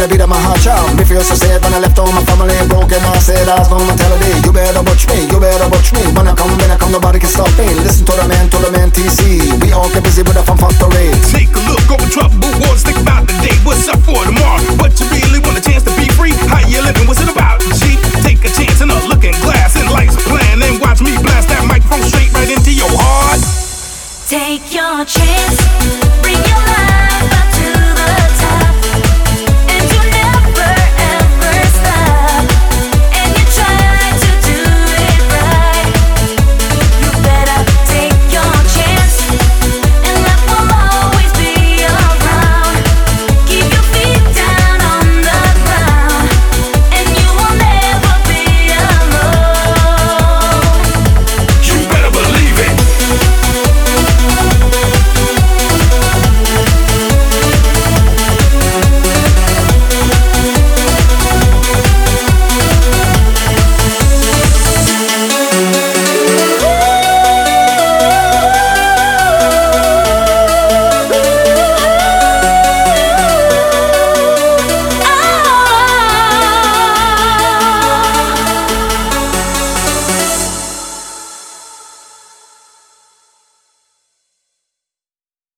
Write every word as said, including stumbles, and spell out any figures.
the beat of my heart, child. Me feel so sad when I left all my family broken. I said I was gonna tell a day. You better watch me, you better watch me. When I come, when I come, nobody can stop me. Listen to the man, to the man T C. We all get busy with the fun factory. Take a look over troubled waters. Think about the day. What's up for tomorrow? But you really want a chance to be free? How you living? What's it about, G? Take a chance in a looking glass and life's plan, and watch me blast that microphone straight right into your heart. Take your chance.